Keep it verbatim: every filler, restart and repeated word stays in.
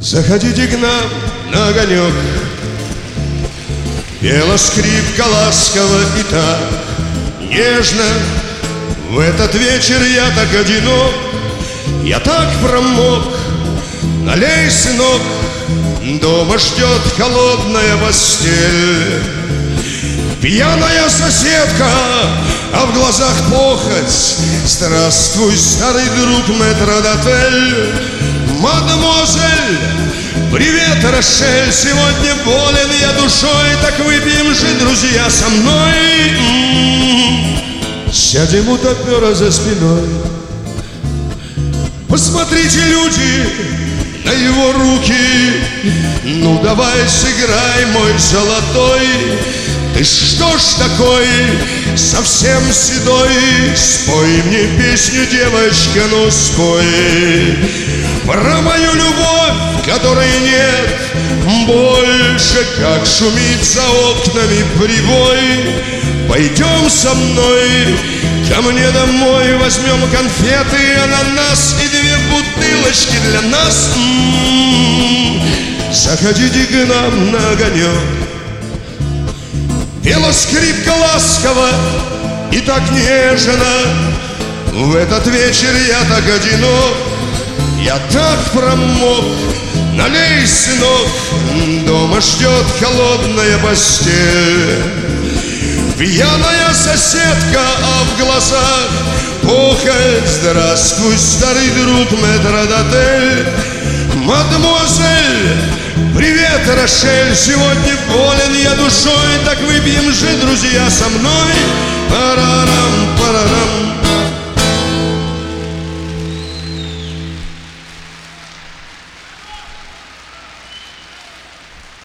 Заходите к нам на огонек. Пела скрипка ласково и так нежно. В этот вечер я так одинок, я так промок. Налей, сынок, дома ждет холодная постель. Пьяная соседка, а в глазах похоть. Здравствуй, старый друг, метрдотель. Мадемуазель, привет, Рошель. Сегодня болен я душой, так выпьем же, друзья, со мной. М-м-м. Сядем у топера за спиной. Посмотрите, люди, на его руки. Ну давай сыграй, мой золотой. Ты что ж такой, совсем седой? Спой мне песню, девочка, ну спой. Про мою любовь, которой нет больше, как шумит за окнами прибой. Пойдем со мной ко мне домой, возьмем конфеты, ананас и две бутылочки для нас. М-м-м. Заходите к нам на огонек. Пела скрипка ласково и так нежно. В этот вечер я так одинок, я так промок. Налей, сынок, дома ждет холодная постель. Пьяная соседка, а в глазах похоть. Здравствуй, старый друг, метрдотель. Мадемуазель, привет, Рошель. Сегодня болен я душой, так выпьем же, друзья, со мной. Парарам, парарам.